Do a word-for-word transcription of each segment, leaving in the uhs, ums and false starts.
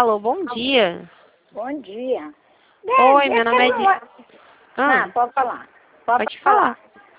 Alô, bom dia. Bom dia. Oi, É, meu nome é... Di... uma... Ah, ah, pode falar. Pode, pode falar.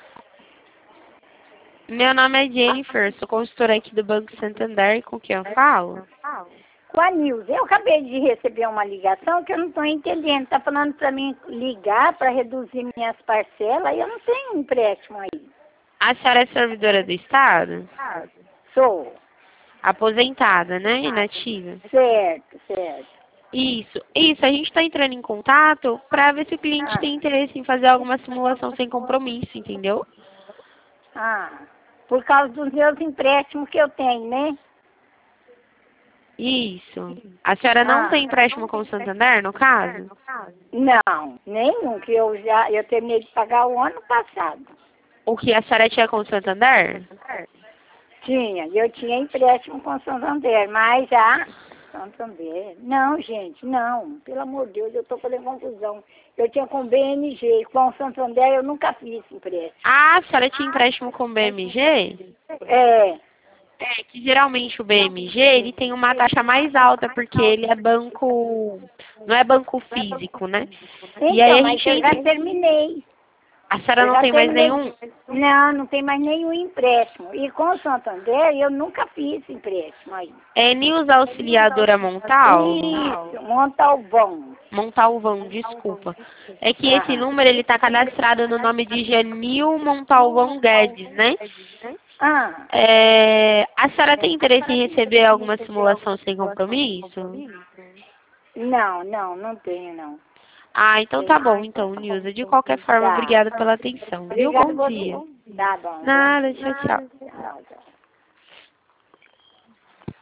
Meu nome é Jennifer, sou consultora aqui do Banco Santander, com quem eu falo? Com a Nilza. Eu acabei de receber uma ligação que eu não estou entendendo. Está falando para mim ligar para reduzir minhas parcelas e eu não tenho empréstimo aí. A senhora é servidora do Estado? Sou. Aposentada, né? Inativa. Certo, certo. Isso, isso. A gente está entrando em contato para ver se o cliente Ah, tem interesse em fazer alguma simulação sem compromisso, entendeu? ah, por causa dos meus empréstimos que eu tenho, né? Isso. A senhora não Ah, tem empréstimo com o Santander, no caso? não, nenhum, que eu já eu terminei de pagar o ano passado. O que a senhora tinha com o Santander? Tinha, eu tinha empréstimo com Santander, mas já... Santander. Não, gente, não. Pelo amor de Deus, eu estou fazendo confusão. Eu tinha com B M G, com o Santander eu nunca fiz empréstimo. Ah, a senhora tinha empréstimo com o B M G? É. É, que geralmente o B M G, ele tem uma taxa mais alta, porque ele é banco, não é banco físico, né? E aí Então, a mas gente eu já entra... terminei. A senhora Eu não já tem mais terminei. nenhum? Não, não tem mais nenhum empréstimo. E com o Santander eu nunca fiz empréstimo aí. É Nilza Auxiliadora Montalvo? Isso, Montalvão. Montalvão, desculpa. É que esse Aham. número, ele tá cadastrado no nome de Genil Montalvão Guedes, né? Ah, É, a senhora tem interesse em receber alguma simulação sem compromisso? não, não, não tenho, não. Ah, então tá Tenho. bom, então, Nilza. De qualquer forma, Tá. obrigada pela atenção, viu? Obrigada Bom por dia. você. Tá bom, bom Nada, dia. tchau, tchau. Tchau, tchau.